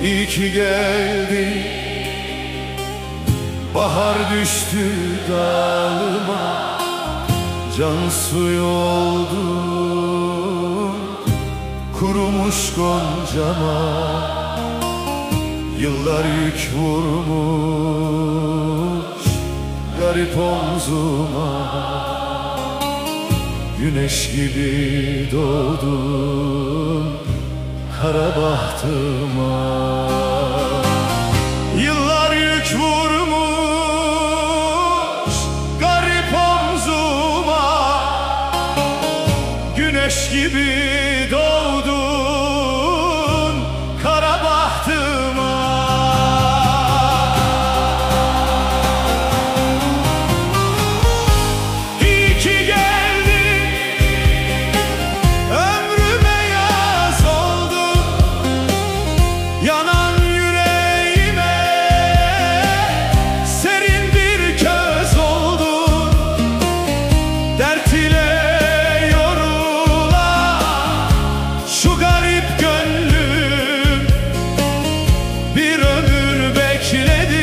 İyi ki geldin. Bahar düştü dalıma, can suyu oldun kurumuş goncama. Yıllar yük vurmuş garip omzuma. Güneş gibi doğdun kara bahtıma. Yıllar yük vurmuş garip omzuma. Güneş gibi doğdun kara bahtıma. İyi ki geldin, ömrüme yaz oldun. Yanan yüreğime serin bir köz oldun. Dert ile yorulan şu garip gönlüm bir ömür bekledi,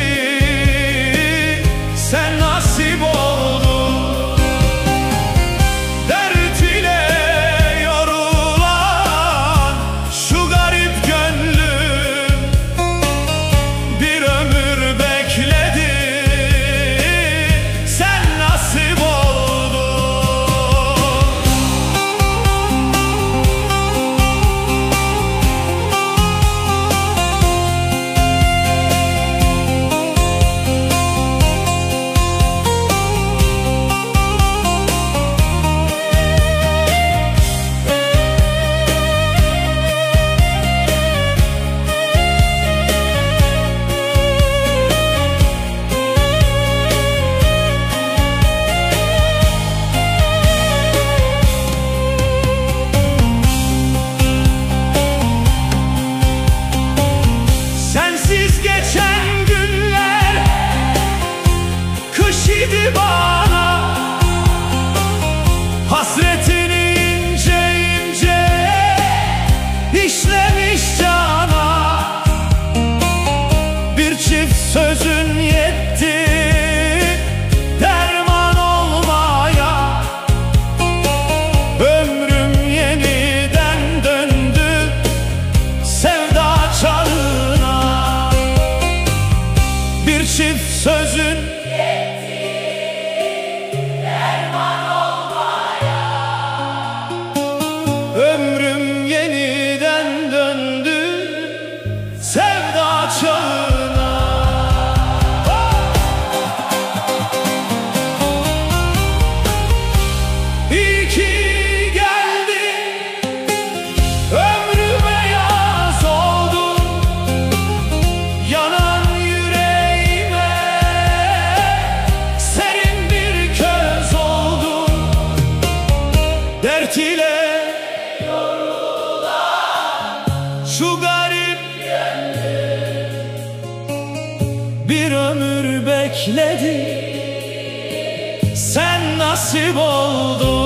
sen nasip oldun. Dert ile yorulan şu garip gönlüm bir ömür bekledi, sen nasip oldun. Sensiz geçen günler kış idi bana. Hasretini ince ince işlemiş cana. Bir çift sözün yetti derman olmaya. Ömrüm yeniden döndü sevda çağına. Bir çift sözün ömrüm yeniden döndü sevda çağına. İyi ki geldin, ömrüme yaz oldun. Yanan yüreğime serin bir köz oldun. Dert ile şu garip bir ömür bekledi, sen nasip oldun.